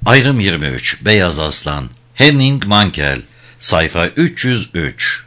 Ayrım 23. Beyaz Aslan. Henning Mankell. Sayfa 303.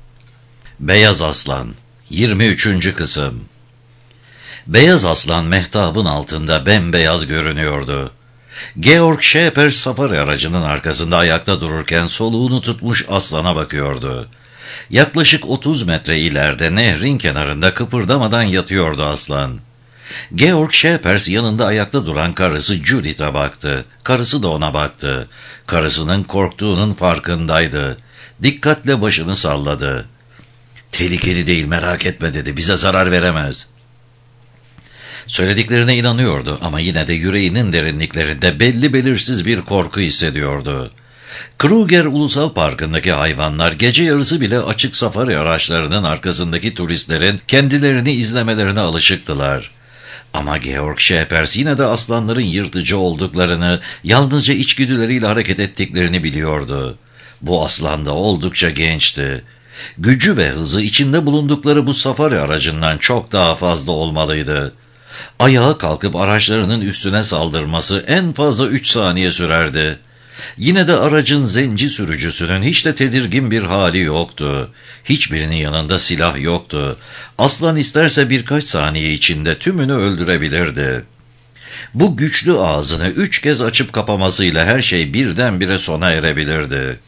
Beyaz Aslan. 23. kısım. Beyaz Aslan mehtabın altında bembeyaz görünüyordu. Georg Schäper safari aracının arkasında ayakta dururken soluğunu tutmuş aslana bakıyordu. Yaklaşık 30 metre ileride nehrin kenarında kıpırdamadan yatıyordu aslan. Georg Schäper yanında ayakta duran karısı Judith'e baktı. Karısı da ona baktı. Karısının korktuğunun farkındaydı. Dikkatle başını salladı. "Tehlikeli değil, merak etme," dedi. "Bize zarar veremez." Söylediklerine inanıyordu ama yine de yüreğinin derinliklerinde belli belirsiz bir korku hissediyordu. Kruger Ulusal Parkı'ndaki hayvanlar gece yarısı bile açık safari araçlarının arkasındaki turistlerin kendilerini izlemelerine alışıktılar. Ama Georg Schäper yine de aslanların yırtıcı olduklarını, yalnızca içgüdüleriyle hareket ettiklerini biliyordu. Bu aslan da oldukça gençti. Gücü ve hızı içinde bulundukları bu safari aracından çok daha fazla olmalıydı. Ayağa kalkıp araçlarının üstüne saldırması en fazla 3 saniye sürerdi. Yine de aracın zenci sürücüsünün hiç de tedirgin bir hali yoktu. Hiçbirinin yanında silah yoktu. Aslan isterse birkaç saniye içinde tümünü öldürebilirdi. Bu güçlü ağzını 3 kez açıp kapamasıyla her şey birdenbire sona erebilirdi.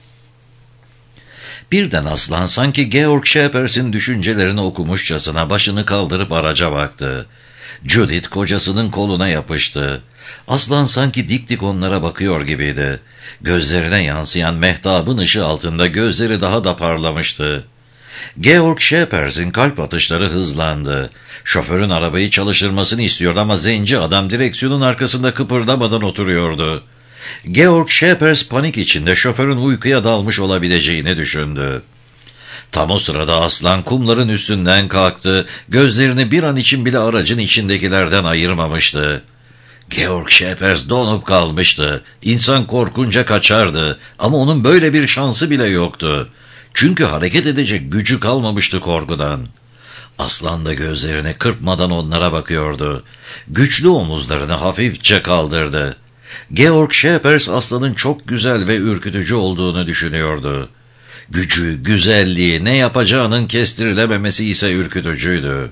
Birden aslan sanki Georg Schäper'in düşüncelerini okumuşçasına başını kaldırıp araca baktı. Judith kocasının koluna yapıştı. Aslan sanki dik dik onlara bakıyor gibiydi. Gözlerine yansıyan mehtabın ışığı altında gözleri daha da parlamıştı. Georg Schäper'in kalp atışları hızlandı. Şoförün arabayı çalıştırmasını istiyordu ama zenci adam direksiyonun arkasında kıpırdamadan oturuyordu. Georg Schäper panik içinde şoförün uykuya dalmış olabileceğini düşündü. Tam o sırada aslan kumların üstünden kalktı, gözlerini bir an için bile aracın içindekilerden ayırmamıştı. Georg Schäper donup kalmıştı. İnsan korkunca kaçardı ama onun böyle bir şansı bile yoktu. Çünkü hareket edecek gücü kalmamıştı korkudan. Aslan da gözlerini kırpmadan onlara bakıyordu. Güçlü omuzlarını hafifçe kaldırdı. Georg Schäper aslanın çok güzel ve ürkütücü olduğunu düşünüyordu. Gücü, güzelliği, ne yapacağının kestirilememesi ise ürkütücüydü.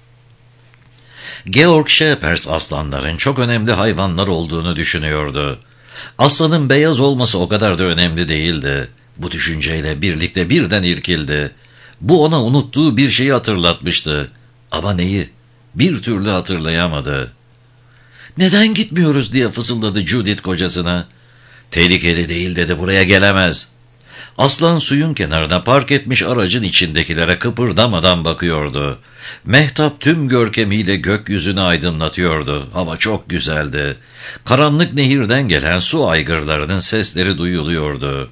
Georg Schäper aslanların çok önemli hayvanlar olduğunu düşünüyordu. Aslanın beyaz olması o kadar da önemli değildi. Bu düşünceyle birlikte birden irkildi. Bu ona unuttuğu bir şeyi hatırlatmıştı. Ama neyi? Bir türlü hatırlayamadı. "Neden gitmiyoruz?" diye fısıldadı Judith kocasına. "Tehlikeli değil," dedi, "buraya gelemez." Aslan suyun kenarına park etmiş aracın içindekilere kıpırdamadan bakıyordu. Mehtap tüm görkemiyle gökyüzünü aydınlatıyordu. Hava çok güzeldi. Karanlık nehirden gelen su aygırlarının sesleri duyuluyordu.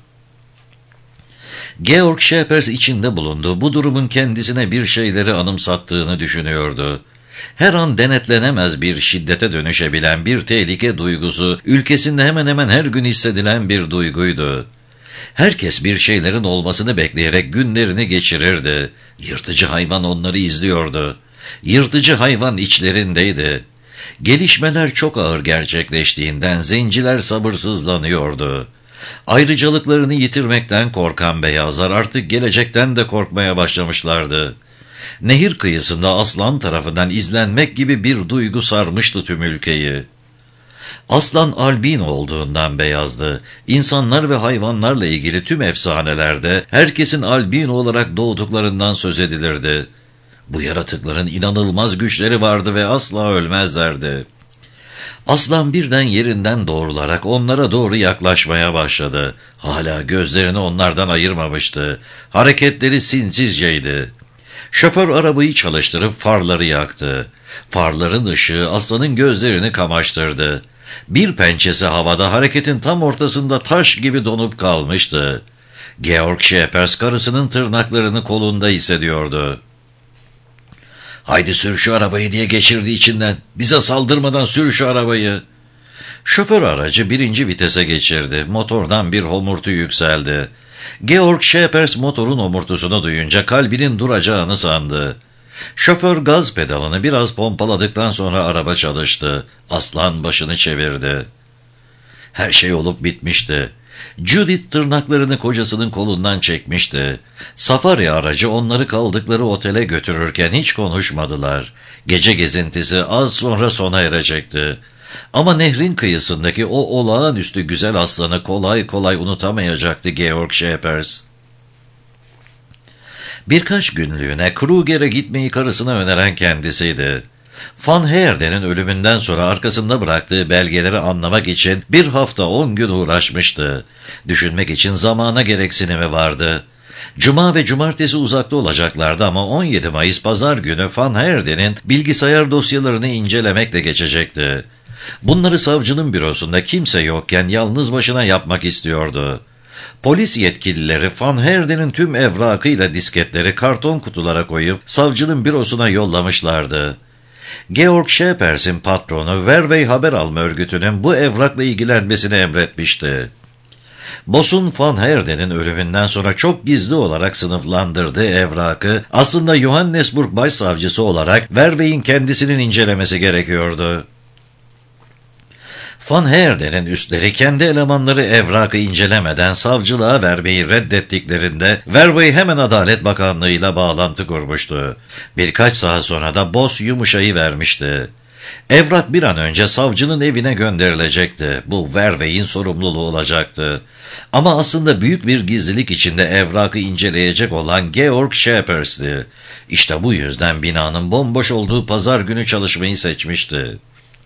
Georg Schäper içinde bulunduğu bu durumun kendisine bir şeyleri anımsattığını düşünüyordu. Her an denetlenemez bir şiddete dönüşebilen bir tehlike duygusu, ülkesinde hemen hemen her gün hissedilen bir duyguydu. Herkes bir şeylerin olmasını bekleyerek günlerini geçirirdi. Yırtıcı hayvan onları izliyordu. Yırtıcı hayvan içlerindeydi. Gelişmeler çok ağır gerçekleştiğinden zenciler sabırsızlanıyordu. Ayrıcalıklarını yitirmekten korkan beyazlar artık gelecekten de korkmaya başlamışlardı. Nehir kıyısında aslan tarafından izlenmek gibi bir duygu sarmıştı tüm ülkeyi. Aslan albino olduğundan beyazdı. İnsanlar ve hayvanlarla ilgili tüm efsanelerde herkesin albino olarak doğduklarından söz edilirdi. Bu yaratıkların inanılmaz güçleri vardı ve asla ölmezlerdi. Aslan birden yerinden doğrularak onlara doğru yaklaşmaya başladı. Hala gözlerini onlardan ayırmamıştı. Hareketleri sinsizceydi. Şoför arabayı çalıştırıp farları yaktı. Farların ışığı aslanın gözlerini kamaştırdı. Bir pençesi havada, hareketin tam ortasında taş gibi donup kalmıştı. Georg Schäper karısının tırnaklarını kolunda hissediyordu. "Haydi sür şu arabayı," diye geçirdi içinden. "Bize saldırmadan sür şu arabayı." Şoför aracı 1. vitese geçirdi. Motordan bir homurtu yükseldi. Georg Schäper motorun homurtusunu duyunca kalbinin duracağını sandı. Şoför gaz pedalını biraz pompaladıktan sonra araba çalıştı. Aslan başını çevirdi. Her şey olup bitmişti. Judith tırnaklarını kocasının kolundan çekmişti. Safari aracı onları kaldıkları otele götürürken hiç konuşmadılar. Gece gezintisi az sonra sona erecekti. Ama nehrin kıyısındaki o olağanüstü güzel aslanı kolay kolay unutamayacaktı Georg Schepers. Birkaç günlüğüne Kruger'e gitmeyi karısına öneren kendisiydi. Van Heerden'in ölümünden sonra arkasında bıraktığı belgeleri anlamak için 1 hafta 10 gün uğraşmıştı. Düşünmek için zamana gereksinimi vardı. Cuma ve cumartesi uzakta olacaklardı ama 17 Mayıs pazar günü Van Heerden'in bilgisayar dosyalarını incelemekle geçecekti. Bunları savcının bürosunda kimse yokken yalnız başına yapmak istiyordu. Polis yetkilileri Van Heerden'in tüm evrakıyla disketleri karton kutulara koyup savcının bürosuna yollamışlardı. Georg Schepers'in patronu Verwey haber alma örgütünün bu evrakla ilgilenmesini emretmişti. Boss'un Van Heerden'in ölümünden sonra çok gizli olarak sınıflandırdığı evrakı aslında Johannesburg Başsavcısı olarak Verwey'in kendisinin incelemesi gerekiyordu. Van Heerden'in üstleri kendi elemanları evrakı incelemeden savcılığa vermeyi reddettiklerinde Verwey hemen Adalet Bakanlığı ile bağlantı kurmuştu. Birkaç saat sonra da Boss yumuşayı vermişti. Evrak bir an önce savcının evine gönderilecekti. Bu Verwey'in sorumluluğu olacaktı. Ama aslında büyük bir gizlilik içinde evrakı inceleyecek olan Georg Schepers'ti. İşte bu yüzden binanın bomboş olduğu pazar günü çalışmayı seçmişti.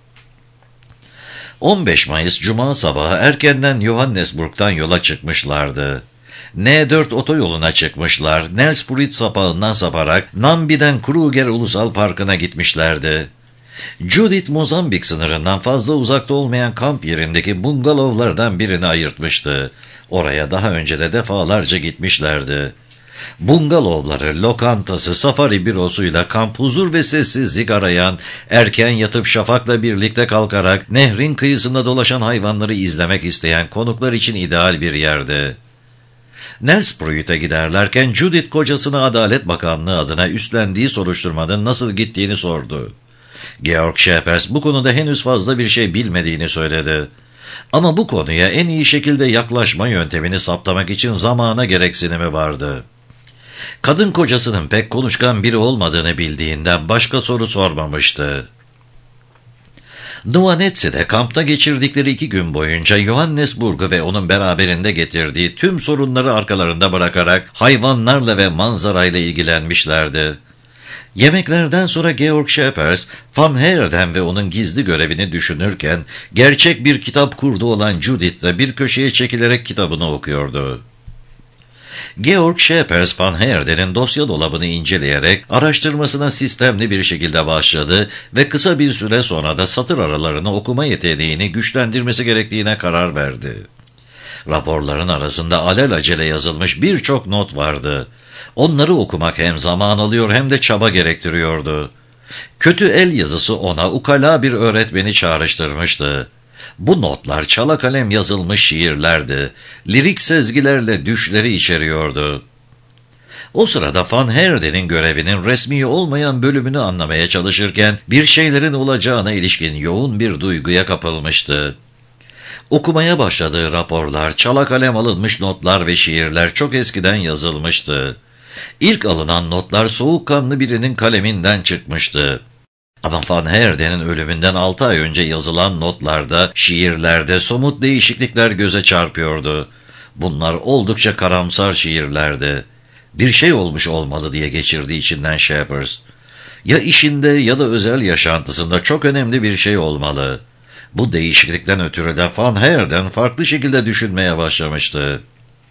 15 Mayıs Cuma sabahı erkenden Johannesburg'dan yola çıkmışlardı. N4 otoyoluna çıkmışlar, Nelspruit sapağından saparak Nambi'den Kruger Ulusal Parkı'na gitmişlerdi. Judith Mozambik sınırından fazla uzakta olmayan kamp yerindeki bungalovlardan birini ayırtmıştı. Oraya daha önce de defalarca gitmişlerdi. Bungalovları, lokantası, safari bürosuyla kamp huzur ve sessizlik arayan, erken yatıp şafakla birlikte kalkarak nehrin kıyısında dolaşan hayvanları izlemek isteyen konuklar için ideal bir yerdi. Nelspruit'e giderlerken Judith kocasına Adalet Bakanlığı adına üstlendiği soruşturmanın nasıl gittiğini sordu. Georg Schepers bu konuda henüz fazla bir şey bilmediğini söyledi. Ama bu konuya en iyi şekilde yaklaşma yöntemini saptamak için zamana gereksinimi vardı. Kadın kocasının pek konuşkan biri olmadığını bildiğinden başka soru sormamıştı. Nuanetzi'de kampta geçirdikleri 2 gün boyunca Johannesburg'u ve onun beraberinde getirdiği tüm sorunları arkalarında bırakarak hayvanlarla ve manzarayla ilgilenmişlerdi. Yemeklerden sonra Georg Schepers, Van Heerden ve onun gizli görevini düşünürken gerçek bir kitap kurdu olan Judith de bir köşeye çekilerek kitabını okuyordu. Georg Schepers Van Heerden'in dosya dolabını inceleyerek araştırmasına sistemli bir şekilde başladı ve kısa bir süre sonra da satır aralarını okuma yeteneğini güçlendirmesi gerektiğine karar verdi. Raporların arasında alelacele yazılmış birçok not vardı. Onları okumak hem zaman alıyor hem de çaba gerektiriyordu. Kötü el yazısı ona ukala bir öğretmeni çağrıştırmıştı. Bu notlar çala kalem yazılmış şiirlerdi. Lirik sezgilerle düşleri içeriyordu. O sırada Van Heerden'in görevinin resmi olmayan bölümünü anlamaya çalışırken bir şeylerin olacağına ilişkin yoğun bir duyguya kapılmıştı. Okumaya başladığı raporlar, çala kalem alınmış notlar ve şiirler çok eskiden yazılmıştı. İlk alınan notlar soğukkanlı birinin kaleminden çıkmıştı. Ama Van Heerden'in ölümünden 6 ay önce yazılan notlarda, şiirlerde somut değişiklikler göze çarpıyordu. Bunlar oldukça karamsar şiirlerdi. Bir şey olmuş olmalı diye geçirdi içinden Schepers. Ya işinde ya da özel yaşantısında çok önemli bir şey olmalı. Bu değişiklikten ötürü de Van Heerden farklı şekilde düşünmeye başlamıştı.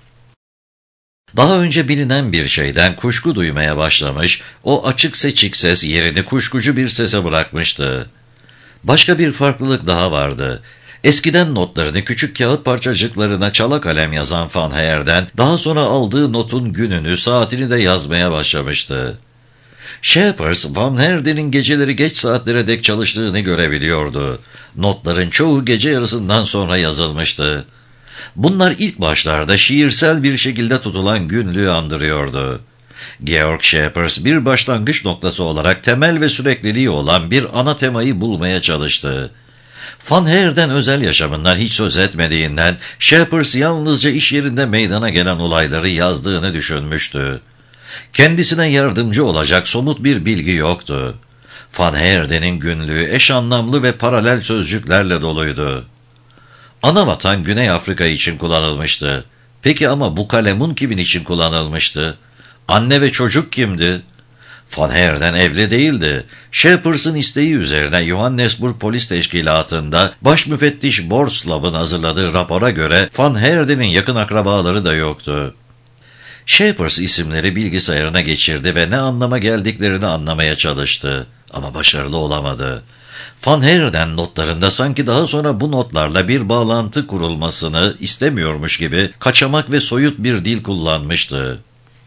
Daha önce bilinen bir şeyden kuşku duymaya başlamış, o açık seçik ses yerini kuşkucu bir sese bırakmıştı. Başka bir farklılık daha vardı. Eskiden notlarını küçük kağıt parçacıklarına çala kalem yazan Van Heerden, daha sonra aldığı notun gününü, saatini de yazmaya başlamıştı. Schepers, Van Heerden'in geceleri geç saatlere dek çalıştığını görebiliyordu. Notların çoğu gece yarısından sonra yazılmıştı. Bunlar ilk başlarda şiirsel bir şekilde tutulan günlüğü andırıyordu. Georg Schepers bir başlangıç noktası olarak temel ve sürekliliği olan bir ana temayı bulmaya çalıştı. Van Heerden özel yaşamından hiç söz etmediğinden Shepers yalnızca iş yerinde meydana gelen olayları yazdığını düşünmüştü. Kendisine yardımcı olacak somut bir bilgi yoktu. Van Heerden'in günlüğü eş anlamlı ve paralel sözcüklerle doluydu. Anavatan Güney Afrika için kullanılmıştı. Peki ama bu kalemun kimin için kullanılmıştı? Anne ve çocuk kimdi? Van Heerden evli değildi. Shepers'ın isteği üzerine Johannesburg Polis Teşkilatı'nda baş müfettiş Borslav'ın hazırladığı rapora göre Van Heerden'in yakın akrabaları da yoktu. Shepers isimleri bilgisayarına geçirdi ve ne anlama geldiklerini anlamaya çalıştı. Ama başarılı olamadı. Van Heerden notlarında sanki daha sonra bu notlarla bir bağlantı kurulmasını istemiyormuş gibi kaçamak ve soyut bir dil kullanmıştı.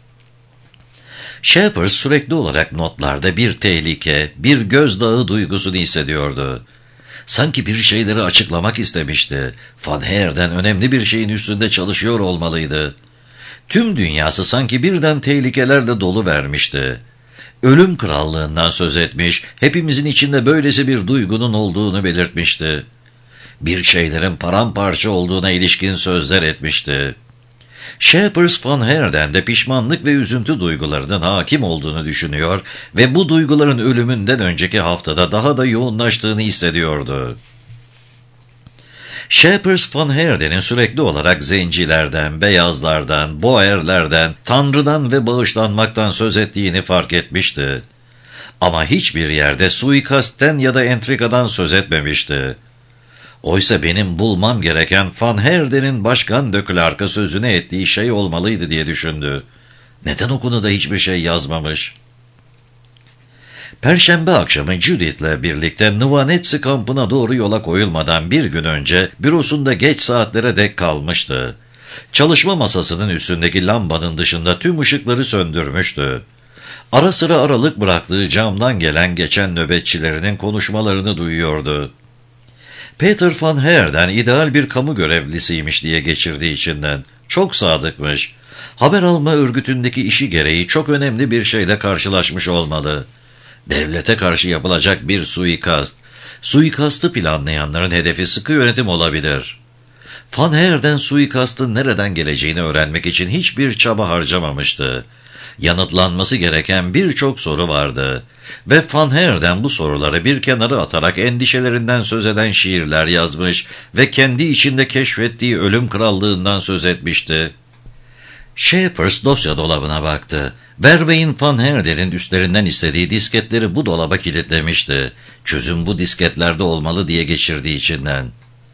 Shepers sürekli olarak notlarda bir tehlike, bir gözdağı duygusunu hissediyordu. Sanki bir şeyleri açıklamak istemişti. Van Heerden önemli bir şeyin üstünde çalışıyor olmalıydı. Tüm dünyası sanki birden tehlikelerle dolu vermişti. Ölüm krallığından söz etmiş, hepimizin içinde böylesi bir duygunun olduğunu belirtmişti. Bir şeylerin paramparça olduğuna ilişkin sözler etmişti. Shepers Van Heerden'de pişmanlık ve üzüntü duygularının hakim olduğunu düşünüyor ve bu duyguların ölümünden önceki haftada daha da yoğunlaştığını hissediyordu. Shepers Van Heerden'in sürekli olarak zencilerden, beyazlardan, boerlerden, tanrıdan ve bağışlanmaktan söz ettiğini fark etmişti. Ama hiçbir yerde suikastten ya da entrikadan söz etmemişti. Oysa benim bulmam gereken Van Heerden'in Başkan de Klerk'a sözüne ettiği şey olmalıydı diye düşündü. Neden o konuda hiçbir şey yazmamış? Perşembe akşamı Judith'le birlikte Nvanetsi kampına doğru yola koyulmadan bir gün önce bürosunda geç saatlere dek kalmıştı. Çalışma masasının üstündeki lambanın dışında tüm ışıkları söndürmüştü. Ara sıra aralık bıraktığı camdan gelen geçen nöbetçilerinin konuşmalarını duyuyordu. Peter Van Heerden ideal bir kamu görevlisiymiş diye geçirdiği içinden. Çok sadıkmış. Haber alma örgütündeki işi gereği çok önemli bir şeyle karşılaşmış olmalı. Devlete karşı yapılacak bir suikast. Suikastı planlayanların hedefi sıkı yönetim olabilir. Van Heerden suikastın nereden geleceğini öğrenmek için hiçbir çaba harcamamıştı. Yanıtlanması gereken birçok soru vardı. Ve Van Heerden bu soruları bir kenara atarak endişelerinden söz eden şiirler yazmış ve kendi içinde keşfettiği ölüm krallığından söz etmişti. Shepers dosya dolabına baktı. Verwey'in Van Heerden'in üstlerinden istediği disketleri bu dolaba kilitlemişti. Çözüm bu disketlerde olmalı diye geçirdiği içinden.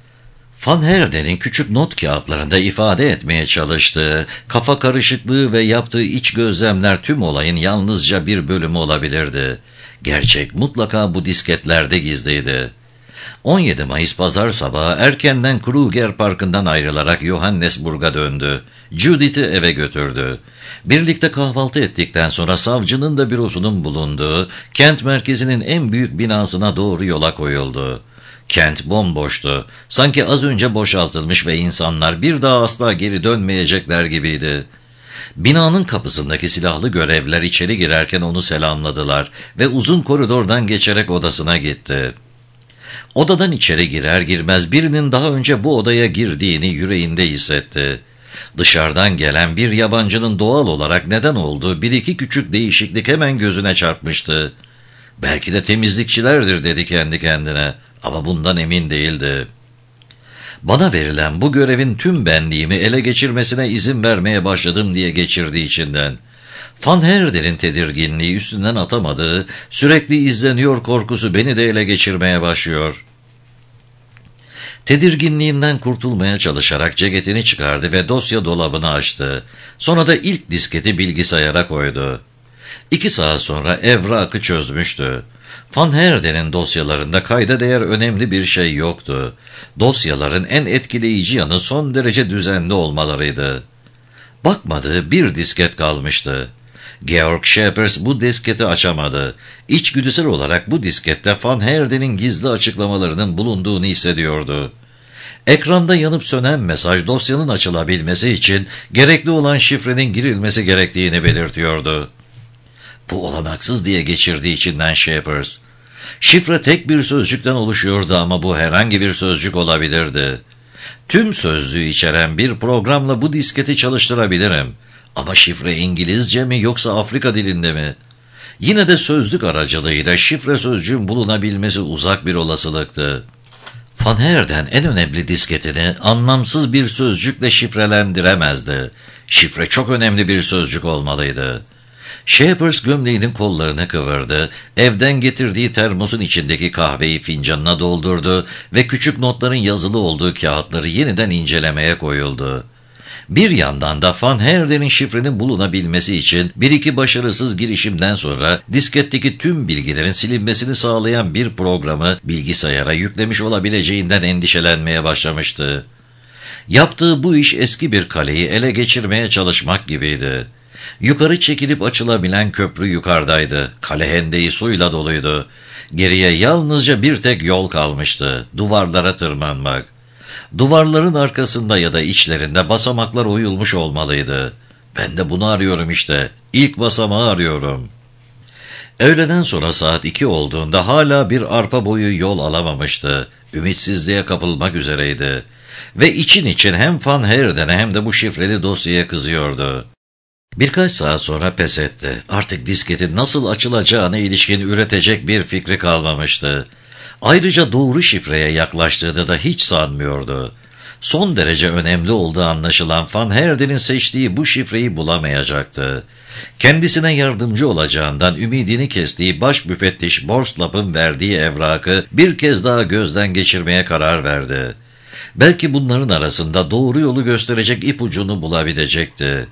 Van Heerden'in küçük not kağıtlarında ifade etmeye çalıştığı, kafa karışıklığı ve yaptığı iç gözlemler tüm olayın yalnızca bir bölümü olabilirdi. Gerçek mutlaka bu disketlerde gizliydi. 17 Mayıs pazar sabahı erkenden Kruger Parkı'ndan ayrılarak Johannesburg'a döndü. Judith'i eve götürdü. Birlikte kahvaltı ettikten sonra savcının da bürosunun bulunduğu kent merkezinin en büyük binasına doğru yola koyuldu. Kent bomboştu. Sanki az önce boşaltılmış ve insanlar bir daha asla geri dönmeyecekler gibiydi. Binanın kapısındaki silahlı görevliler içeri girerken onu selamladılar ve uzun koridordan geçerek odasına gitti. Odadan içeri girer girmez birinin daha önce bu odaya girdiğini yüreğinde hissetti. Dışarıdan gelen bir yabancının doğal olarak neden olduğu bir iki küçük değişiklik hemen gözüne çarpmıştı. Belki de temizlikçilerdir dedi kendi kendine ama bundan emin değildi. Bana verilen bu görevin tüm benliğimi ele geçirmesine izin vermeye başladım diye geçirdiği içinden. Van Heerden'in tedirginliği üstünden atamadığı, sürekli izleniyor korkusu beni de ele geçirmeye başlıyor. Tedirginliğinden kurtulmaya çalışarak ceketini çıkardı ve dosya dolabını açtı. Sonra da ilk disketi bilgisayara koydu. 2 saat sonra evrakı çözmüştü. Van Heerden'in dosyalarında kayda değer önemli bir şey yoktu. Dosyaların en etkileyici yanı son derece düzenli olmalarıydı. Bakmadığı bir disket kalmıştı. Georg Shepers bu disketi açamadı. İçgüdüsel olarak bu diskette Van Heerden'in gizli açıklamalarının bulunduğunu hissediyordu. Ekranda yanıp sönen mesaj dosyanın açılabilmesi için gerekli olan şifrenin girilmesi gerektiğini belirtiyordu. Bu olanaksız diye geçirdiği içinden Shepers. Şifre tek bir sözcükten oluşuyordu ama bu herhangi bir sözcük olabilirdi. Tüm sözlüğü içeren bir programla bu disketi çalıştırabilirim. Ama şifre İngilizce mi yoksa Afrika dilinde mi? Yine de sözlük aracılığıyla şifre sözcüğün bulunabilmesi uzak bir olasılıktı. Van Heerden en önemli disketini anlamsız bir sözcükle şifrelendiremezdi. Şifre çok önemli bir sözcük olmalıydı. Shepard gömleğinin kollarını kıvırdı, evden getirdiği termosun içindeki kahveyi fincanına doldurdu ve küçük notların yazılı olduğu kağıtları yeniden incelemeye koyuldu. Bir yandan da Van Heerden'in şifrenin bulunabilmesi için bir iki başarısız girişimden sonra disketteki tüm bilgilerin silinmesini sağlayan bir programı bilgisayara yüklemiş olabileceğinden endişelenmeye başlamıştı. Yaptığı bu iş eski bir kaleyi ele geçirmeye çalışmak gibiydi. Yukarı çekilip açılabilen köprü yukarıdaydı. Kale hendeği suyla doluydu. Geriye yalnızca bir tek yol kalmıştı. Duvarlara tırmanmak. Duvarların arkasında ya da içlerinde basamaklar oyulmuş olmalıydı. Ben de bunu arıyorum işte. İlk basamağı arıyorum. Öğleden sonra saat 2 olduğunda hala bir arpa boyu yol alamamıştı. Ümitsizliğe kapılmak üzereydi. Ve için hem Van Heerden'e hem de bu şifreli dosyaya kızıyordu. Birkaç saat sonra pes etti. Artık disketin nasıl açılacağına ilişkin üretecek bir fikri kalmamıştı. Ayrıca doğru şifreye yaklaştığını da hiç sanmıyordu. Son derece önemli olduğu anlaşılan Van Heerden'in seçtiği bu şifreyi bulamayacaktı. Kendisine yardımcı olacağından ümidini kestiği baş müfettiş Borslap'ın verdiği evrakı bir kez daha gözden geçirmeye karar verdi. Belki bunların arasında doğru yolu gösterecek ipucunu bulabilecekti.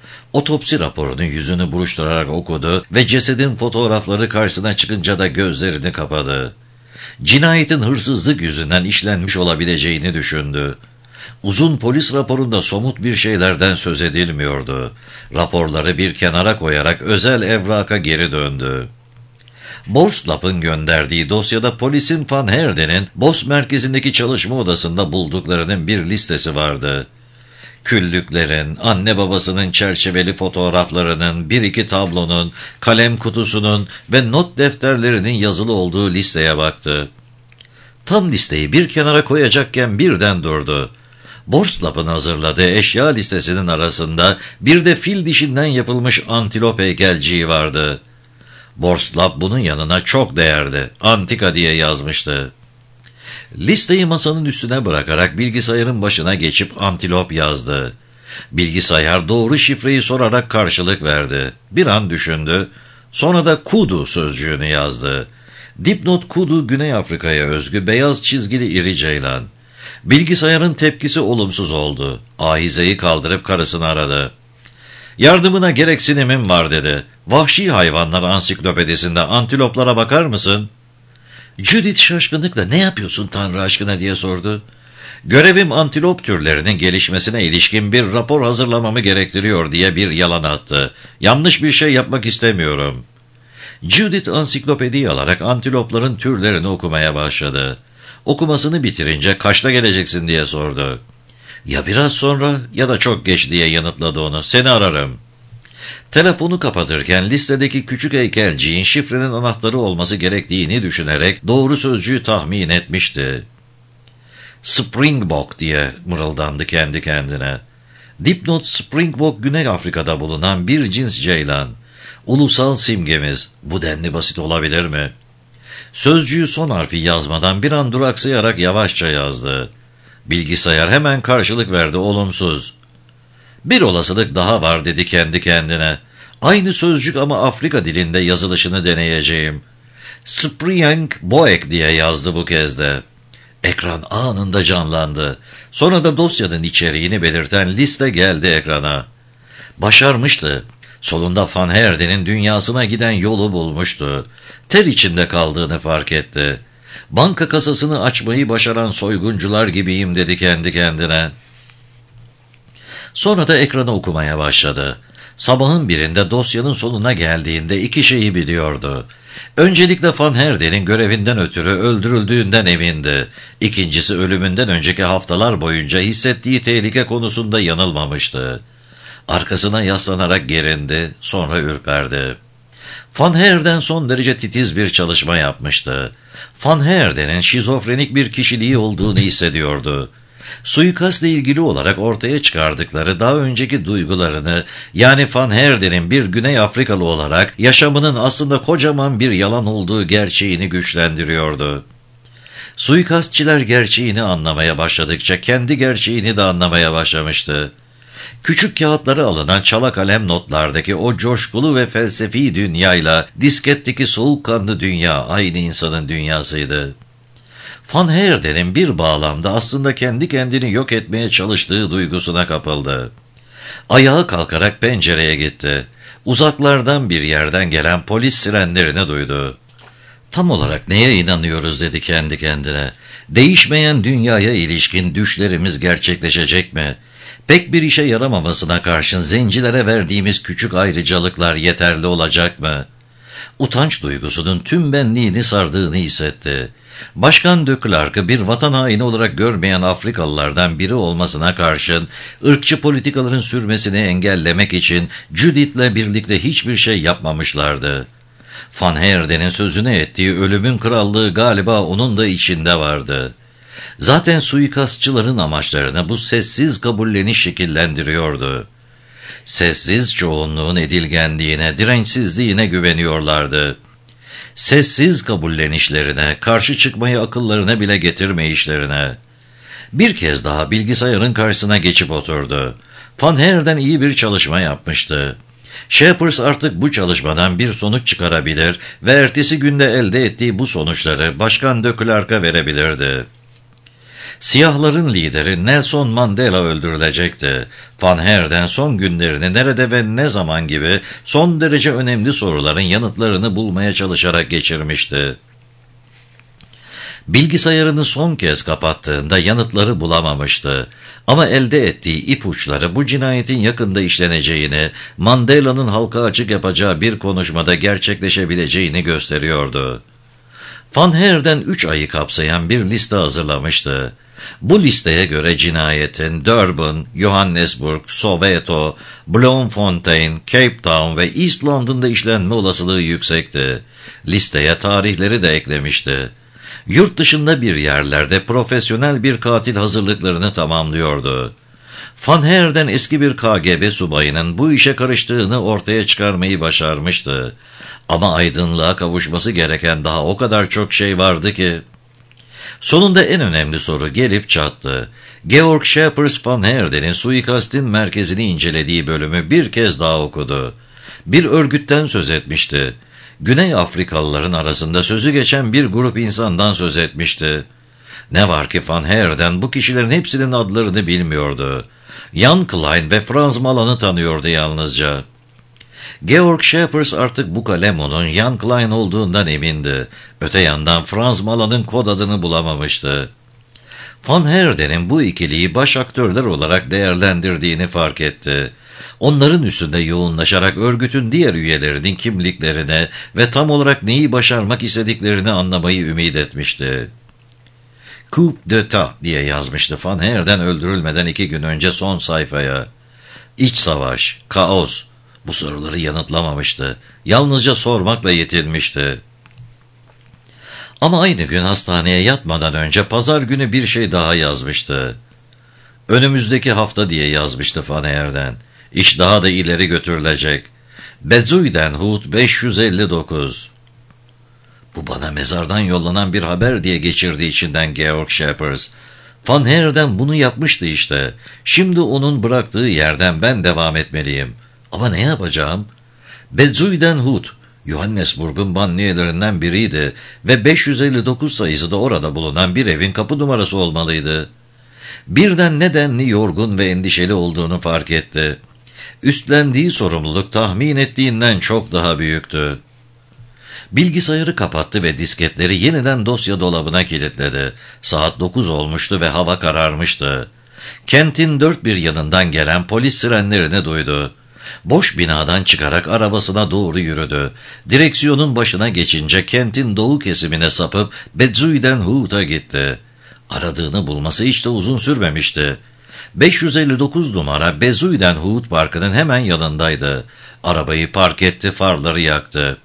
Otopsi raporunu yüzünü buruşturarak okudu ve cesedin fotoğrafları karşısına çıkınca da gözlerini kapadı. Cinayetin hırsızlık yüzünden işlenmiş olabileceğini düşündü. Uzun polis raporunda somut bir şeylerden söz edilmiyordu. Raporları bir kenara koyarak özel evraka geri döndü. Borslap'ın gönderdiği dosyada polisin Van Heerden'in Bos merkezindeki çalışma odasında bulduklarının bir listesi vardı. Küllüklerin, anne babasının çerçeveli fotoğraflarının, bir iki tablonun, kalem kutusunun ve not defterlerinin yazılı olduğu listeye baktı. Tam listeyi bir kenara koyacakken birden durdu. Borslap'ın hazırladığı eşya listesinin arasında bir de fil dişinden yapılmış antilop heykelciği vardı. Borslap bunun yanına çok değerli, antika diye yazmıştı. Listeyi masanın üstüne bırakarak bilgisayarın başına geçip antilop yazdı. Bilgisayar doğru şifreyi sorarak karşılık verdi. Bir an düşündü, sonra da kudu sözcüğünü yazdı. Dipnot kudu Güney Afrika'ya özgü beyaz çizgili iri ceylan. Bilgisayarın tepkisi olumsuz oldu. Ahizeyi kaldırıp karısını aradı. Yardımına gereksinimim var dedi. Vahşi hayvanlar ansiklopedisinde antiloplara bakar mısın? Judith şaşkınlıkla ne yapıyorsun Tanrı aşkına diye sordu. Görevim antilop türlerinin gelişmesine ilişkin bir rapor hazırlamamı gerektiriyor diye bir yalan attı. Yanlış bir şey yapmak istemiyorum. Judith ansiklopediyi alarak antilopların türlerini okumaya başladı. Okumasını bitirince kaçta geleceksin diye sordu. Ya biraz sonra ya da çok geç diye yanıtladı onu. Seni ararım. Telefonu kapatırken listedeki küçük heykelciğin şifrenin anahtarı olması gerektiğini düşünerek doğru sözcüğü tahmin etmişti. Springbok diye mırıldandı kendi kendine. Dipnot Springbok Güney Afrika'da bulunan bir cins ceylan. Ulusal simgemiz. Bu denli basit olabilir mi? Sözcüğü son harfi yazmadan bir an duraksayarak yavaşça yazdı. Bilgisayar hemen karşılık verdi olumsuz. Bir olasılık daha var dedi kendi kendine. Aynı sözcük ama Afrika dilinde yazılışını deneyeceğim. Springboek diye yazdı bu kez de. Ekran anında canlandı. Sonra da dosyanın içeriğini belirten liste geldi ekrana. Başarmıştı. Solunda Van Heerden'in dünyasına giden yolu bulmuştu. Ter içinde kaldığını fark etti. Banka kasasını açmayı başaran soyguncular gibiyim dedi kendi kendine. Sonra da ekranı okumaya başladı. Sabahın birinde dosyanın sonuna geldiğinde iki şeyi biliyordu. Öncelikle Van Heerden'in görevinden ötürü öldürüldüğünden emindi. İkincisi ölümünden önceki haftalar boyunca hissettiği tehlike konusunda yanılmamıştı. Arkasına yaslanarak gerindi, sonra ürperdi. Van Heerden son derece titiz bir çalışma yapmıştı. Van Heerden'in şizofrenik bir kişiliği olduğunu hissediyordu. Suikastla ilgili olarak ortaya çıkardıkları daha önceki duygularını, yani Van Heerden'in bir Güney Afrikalı olarak yaşamının aslında kocaman bir yalan olduğu gerçeğini güçlendiriyordu. Suikastçiler gerçeğini anlamaya başladıkça kendi gerçeğini de anlamaya başlamıştı. Küçük kağıtlara alınan çala kalem notlardaki o coşkulu ve felsefi dünyayla disketteki soğukkanlı dünya aynı insanın dünyasıydı. Van Heerden'in bir bağlamda aslında kendi kendini yok etmeye çalıştığı duygusuna kapıldı. Ayağa kalkarak pencereye gitti. Uzaklardan bir yerden gelen polis sirenlerini duydu. Tam olarak neye inanıyoruz dedi kendi kendine. Değişmeyen dünyaya ilişkin düşlerimiz gerçekleşecek mi? Pek bir işe yaramamasına karşın zencilere verdiğimiz küçük ayrıcalıklar yeterli olacak mı? Utanç duygusunun tüm benliğini sardığını hissetti. Başkan de Klerk'ı bir vatan haini olarak görmeyen Afrikalılardan biri olmasına karşın ırkçı politikaların sürmesini engellemek için Judith'le birlikte hiçbir şey yapmamışlardı. Van Heerden'in sözünü ettiği ölümün krallığı galiba onun da içinde vardı. Zaten suikastçıların amaçlarını bu sessiz kabulleniş şekillendiriyordu. Sessiz çoğunluğun edilgenliğine, dirençsizliğine güveniyorlardı. Sessiz kabullenişlerine, karşı çıkmayı akıllarına bile getirmeyişlerine. Bir kez daha bilgisayarın karşısına geçip oturdu. Van Heerden iyi bir çalışma yapmıştı. Shepard artık bu çalışmadan bir sonuç çıkarabilir ve ertesi günde elde ettiği bu sonuçları Başkan de Klerk'a verebilirdi. Siyahların lideri Nelson Mandela öldürülecekti. Van Heerden son günlerini nerede ve ne zaman gibi son derece önemli soruların yanıtlarını bulmaya çalışarak geçirmişti. Bilgisayarını son kez kapattığında yanıtları bulamamıştı. Ama elde ettiği ipuçları bu cinayetin yakında işleneceğini, Mandela'nın halka açık yapacağı bir konuşmada gerçekleşebileceğini gösteriyordu. Van Heerden 3 ayı kapsayan bir liste hazırlamıştı. Bu listeye göre cinayetin Durban, Johannesburg, Soweto, Bloemfontein, Cape Town ve East London'da işlenme olasılığı yüksekti. Listeye tarihleri de eklemişti. Yurt dışında bir yerlerde profesyonel bir katil hazırlıklarını tamamlıyordu. Van Heerden eski bir KGB subayının bu işe karıştığını ortaya çıkarmayı başarmıştı. Ama aydınlığa kavuşması gereken daha o kadar çok şey vardı ki. Sonunda en önemli soru gelip çattı. Georg Shepard Van Heerden'in suikastin merkezini incelediği bölümü bir kez daha okudu. Bir örgütten söz etmişti. Güney Afrikalıların arasında sözü geçen bir grup insandan söz etmişti. Ne var ki Van Heerden bu kişilerin hepsinin adlarını bilmiyordu. Jan Klein ve Franz Malan'ı tanıyordu yalnızca. Georg Shepard artık bu kalemonun Jan Klein olduğundan emindi. Öte yandan Franz Malan'ın kod adını bulamamıştı. Van Heerden'in bu ikiliyi baş aktörler olarak değerlendirdiğini fark etti. Onların üstünde yoğunlaşarak örgütün diğer üyelerinin kimliklerine ve tam olarak neyi başarmak istediklerini anlamayı ümit etmişti. Coup d'État diye yazmıştı Van Heerden öldürülmeden 2 gün önce son sayfaya. İç savaş, kaos. Bu soruları yanıtlamamıştı. Yalnızca sormakla yetinmişti. Ama aynı gün hastaneye yatmadan önce pazar günü bir şey daha yazmıştı. Önümüzdeki hafta diye yazmıştı Van Heerden. İş daha da ileri götürülecek. Bezuidenhout 559. Bu bana mezardan yollanan bir haber diye geçirdi içinden Georg Shepard. Van Heerden bunu yapmıştı işte. Şimdi onun bıraktığı yerden ben devam etmeliyim. Ama ne yapacağım? Bezuidenhout, Johannesburg'un banliyölerinden biriydi ve 559 sayısı da orada bulunan bir evin kapı numarası olmalıydı. Birden nedenli yorgun ve endişeli olduğunu fark etti. Üstlendiği sorumluluk tahmin ettiğinden çok daha büyüktü. Bilgisayarı kapattı ve disketleri yeniden dosya dolabına kilitledi. Saat 9 olmuştu ve hava kararmıştı. Kentin dört bir yanından gelen polis sirenlerini duydu. Boş binadan çıkarak arabasına doğru yürüdü. Direksiyonun başına geçince kentin doğu kesimine sapıp Bezuidenhout'a gitti. Aradığını bulması hiç de uzun sürmemişti. 559 numara Bezuidenhout Parkı'nın hemen yanındaydı. Arabayı park etti, farları yaktı.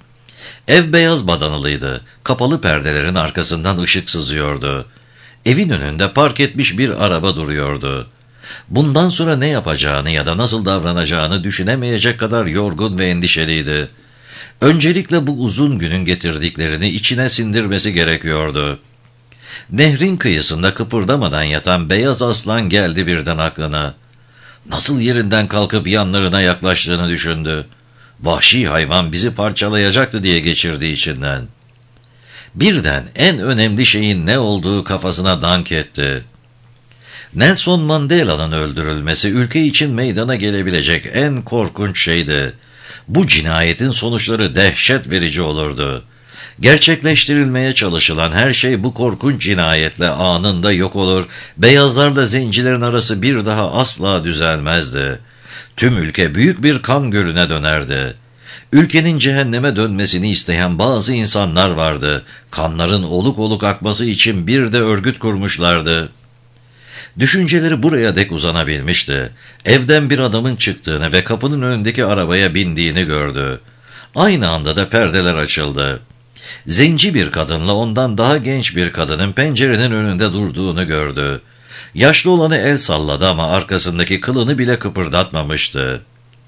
Ev beyaz badanalıydı. Kapalı perdelerin arkasından ışık sızıyordu. Evin önünde park etmiş bir araba duruyordu. Bundan sonra ne yapacağını ya da nasıl davranacağını düşünemeyecek kadar yorgun ve endişeliydi. Öncelikle bu uzun günün getirdiklerini içine sindirmesi gerekiyordu. Nehrin kıyısında kıpırdamadan yatan beyaz aslan geldi birden aklına. Nasıl yerinden kalkıp yanlarına yaklaştığını düşündü. Vahşi hayvan bizi parçalayacaktı diye geçirdi içinden. Birden en önemli şeyin ne olduğu kafasına dank etti. Nelson Mandela'nın öldürülmesi ülke için meydana gelebilecek en korkunç şeydi. Bu cinayetin sonuçları dehşet verici olurdu. Gerçekleştirilmeye çalışılan her şey bu korkunç cinayetle anında yok olur, beyazlarla zencilerin arası bir daha asla düzelmezdi. Tüm ülke büyük bir kan gölüne dönerdi. Ülkenin cehenneme dönmesini isteyen bazı insanlar vardı. Kanların oluk oluk akması için bir de örgüt kurmuşlardı. Düşünceleri buraya dek uzanabilmişti. Evden bir adamın çıktığını ve kapının önündeki arabaya bindiğini gördü. Aynı anda da perdeler açıldı. Zenci bir kadınla ondan daha genç bir kadının pencerenin önünde durduğunu gördü. Yaşlı olanı el salladı ama arkasındaki kılını bile kıpırdatmamıştı.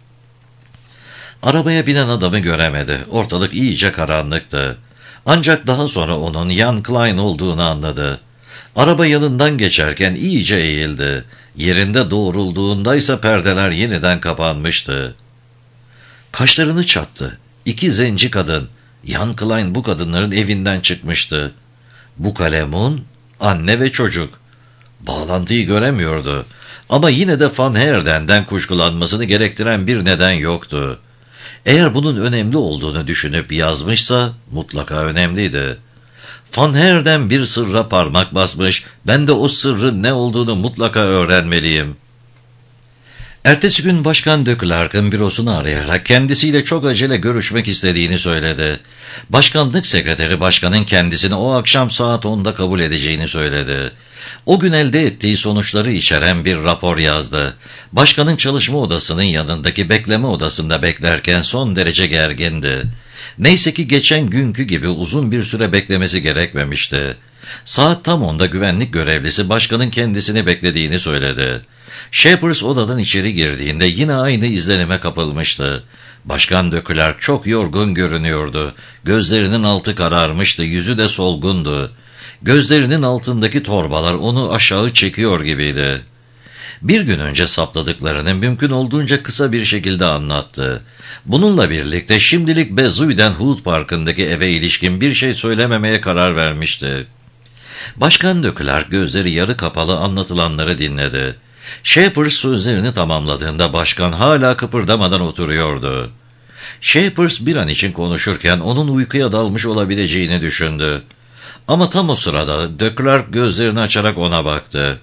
Arabaya binen adamı göremedi. Ortalık iyice karanlıktı. Ancak daha sonra onun Jan Klein olduğunu anladı. Araba yanından geçerken iyice eğildi. Yerinde doğrulduğundaysa perdeler yeniden kapanmıştı. Kaşlarını çattı. İki zenci kadın. Jan Klein bu kadınların evinden çıkmıştı. Bu kalemun, anne ve çocuk. Bağlantıyı göremiyordu. Ama yine de Van Herden'den kuşkulanmasını gerektiren bir neden yoktu. Eğer bunun önemli olduğunu düşünüp yazmışsa mutlaka önemliydi. Van Herden bir sırra parmak basmış, ben de o sırrın ne olduğunu mutlaka öğrenmeliyim. Ertesi gün Başkan de Klerk'ın bürosunu arayarak kendisiyle çok acele görüşmek istediğini söyledi. Başkanlık sekreteri başkanın kendisini o akşam saat 10'da kabul edeceğini söyledi. O gün elde ettiği sonuçları içeren bir rapor yazdı. Başkanın çalışma odasının yanındaki bekleme odasında beklerken son derece gergindi. Neyse ki geçen günkü gibi uzun bir süre beklemesi gerekmemişti. Saat tam 10'da güvenlik görevlisi başkanın kendisini beklediğini söyledi. Shepard odadan içeri girdiğinde yine aynı izlenime kapılmıştı. Başkan de Klerk çok yorgun görünüyordu. Gözlerinin altı kararmıştı, yüzü de solgundu. Gözlerinin altındaki torbalar onu aşağı çekiyor gibiydi. Bir gün önce sapladıklarını mümkün olduğunca kısa bir şekilde anlattı. Bununla birlikte şimdilik Bezuyden Hood Parkı'ndaki eve ilişkin bir şey söylememeye karar vermişti. Başkan de Klerk gözleri yarı kapalı anlatılanları dinledi. Shepard sözlerini tamamladığında başkan hala kıpırdamadan oturuyordu. Shepard bir an için konuşurken onun uykuya dalmış olabileceğini düşündü. Ama tam o sırada de Klerk gözlerini açarak ona baktı.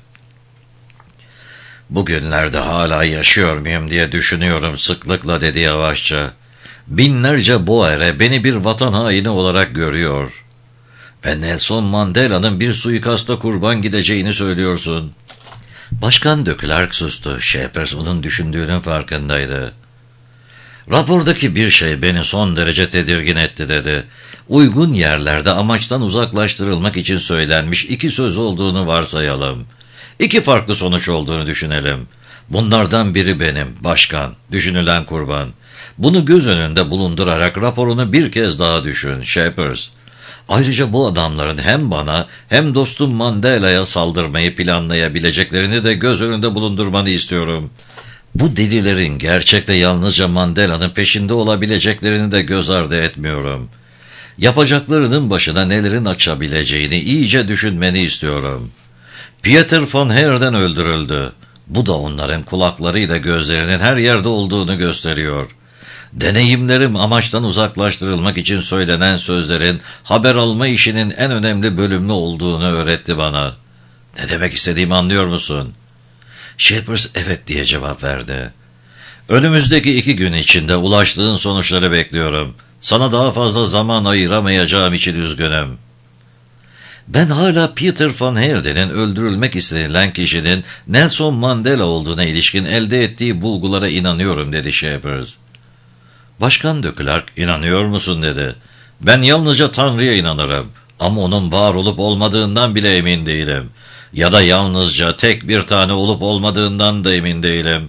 "Bugünlerde hala yaşıyor muyum diye düşünüyorum sıklıkla," dedi yavaşça. "Binlerce Boer beni bir vatan haini olarak görüyor. Ve Nelson Mandela'nın bir suikasta kurban gideceğini söylüyorsun." Başkan de Klerk sustu. Shepard onun düşündüğünün farkındaydı. "Rapordaki bir şey beni son derece tedirgin etti," dedi. "Uygun yerlerde amaçtan uzaklaştırılmak için söylenmiş iki söz olduğunu varsayalım. İki farklı sonuç olduğunu düşünelim. Bunlardan biri benim, başkan, düşünülen kurban. Bunu göz önünde bulundurarak raporunu bir kez daha düşün, Shepard. Ayrıca bu adamların hem bana hem dostum Mandela'ya saldırmayı planlayabileceklerini de göz önünde bulundurmanı istiyorum. Bu delilerin gerçekte yalnızca Mandela'nın peşinde olabileceklerini de göz ardı etmiyorum. Yapacaklarının başına nelerin açabileceğini iyice düşünmeni istiyorum. Pieter van Herden öldürüldü. Bu da onların kulaklarıyla gözlerinin her yerde olduğunu gösteriyor. Deneyimlerim amaçtan uzaklaştırılmak için söylenen sözlerin haber alma işinin en önemli bölümlü olduğunu öğretti bana. Ne demek istediğimi anlıyor musun?" Shepard evet diye cevap verdi. "Önümüzdeki 2 gün içinde ulaştığın sonuçları bekliyorum. Sana daha fazla zaman ayıramayacağım için üzgünüm." "Ben hala Pieter van Herden'in öldürülmek istenilen kişinin Nelson Mandela olduğuna ilişkin elde ettiği bulgulara inanıyorum," dedi Shepard. Başkan de Klerk, "İnanıyor musun?" dedi. Ben yalnızca Tanrı'ya inanırım ama onun var olup olmadığından bile emin değilim. Ya da yalnızca tek bir tane olup olmadığından da emin değilim.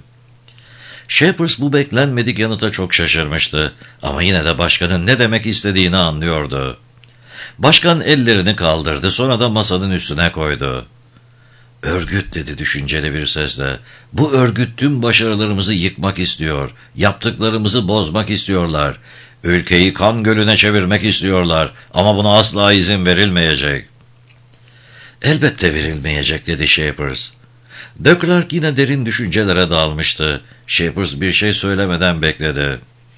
Shepard bu beklenmedik yanıta çok şaşırmıştı ama yine de başkanın ne demek istediğini anlıyordu. Başkan ellerini kaldırdı, sonra da masanın üstüne koydu. "Örgüt," dedi düşünceli bir sesle. "Bu örgüt tüm başarılarımızı yıkmak istiyor. Yaptıklarımızı bozmak istiyorlar. Ülkeyi kan gölüne çevirmek istiyorlar ama buna asla izin verilmeyecek." "Elbette verilmeyecek," dedi Shepard. De Klerk yine derin düşüncelere dalmıştı. Shepard bir şey söylemeden bekledi.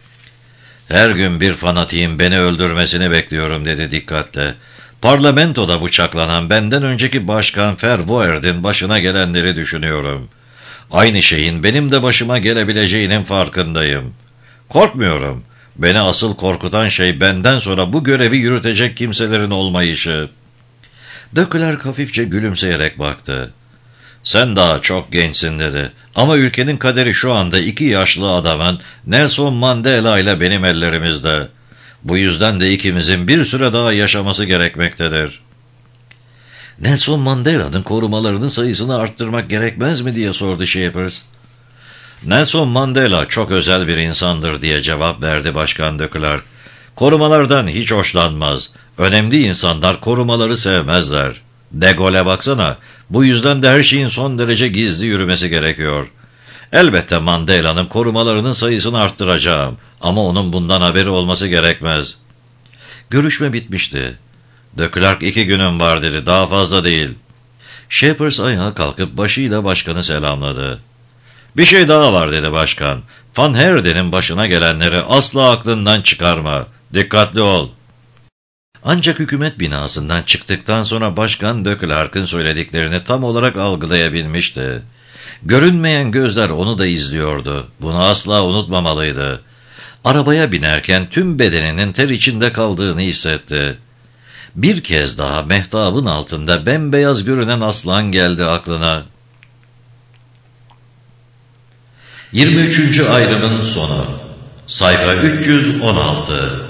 "Her gün bir fanatiğin beni öldürmesini bekliyorum," dedi dikkatle. "Parlamentoda bıçaklanan benden önceki başkan Verwoerd'in başına gelenleri düşünüyorum. Aynı şeyin benim de başıma gelebileceğinin farkındayım. Korkmuyorum. Beni asıl korkutan şey benden sonra bu görevi yürütecek kimselerin olmayışı." De Klerk hafifçe gülümseyerek baktı. "Sen daha çok gençsin," dedi. "Ama ülkenin kaderi şu anda iki yaşlı adamın, Nelson Mandela ile benim ellerimizde. Bu yüzden de ikimizin bir süre daha yaşaması gerekmektedir." "Nelson Mandela'nın korumalarının sayısını arttırmak gerekmez mi?" diye sordu Shepard. "Nelson Mandela çok özel bir insandır," diye cevap verdi Başkan de Klerk. "Korumalardan hiç hoşlanmaz. Önemli insanlar korumaları sevmezler. De Gaulle'e baksana. Bu yüzden de her şeyin son derece gizli yürümesi gerekiyor. Elbette Mandela'nın korumalarının sayısını arttıracağım ama onun bundan haberi olması gerekmez." Görüşme bitmişti. De Klerk "2 günüm var," dedi. "Daha fazla değil." Shepard ayağa kalkıp başıyla başkanı selamladı. "Bir şey daha var," dedi başkan. "Van Herden'in başına gelenleri asla aklından çıkarma. Dikkatli ol." Ancak hükümet binasından çıktıktan sonra Başkan de Klerk'ın söylediklerini tam olarak algılayabilmişti. Görünmeyen gözler onu da izliyordu. Bunu asla unutmamalıydı. Arabaya binerken tüm bedeninin ter içinde kaldığını hissetti. Bir kez daha mehtabın altında bembeyaz görünen aslan geldi aklına. 23. ayrımın sonu. Sayfa 316.